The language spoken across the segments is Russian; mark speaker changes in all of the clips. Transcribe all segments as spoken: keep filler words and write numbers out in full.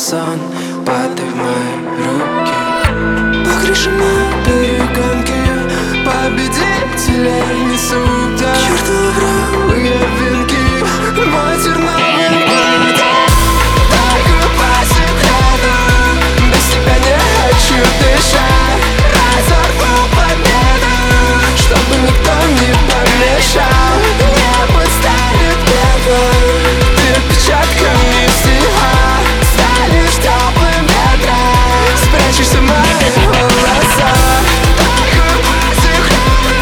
Speaker 1: сон, падай в мои руки. По крышам на перегонки победителей несут чертовы венки. Мой терновый год, только по секрету, без тебя не хочу дышать. Разорву победу, чтобы никто не помешал. Небо станет белым, ты отпечатками стиха станешь теплым ветром, спрячешься в моих волосах. Только по секрету,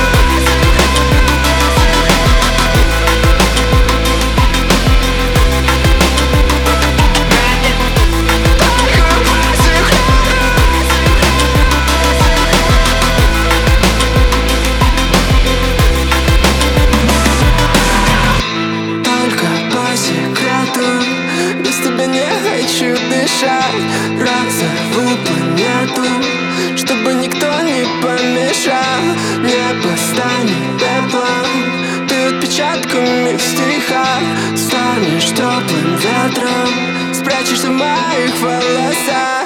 Speaker 1: только по секрету. Только по секрету, без тебя не хочу дышать. Разорву планету, чтобы никто не помешал. Небо станет пеплом, ты отпечатками в стихах станешь теплым ветром, спрячешься в моих волосах.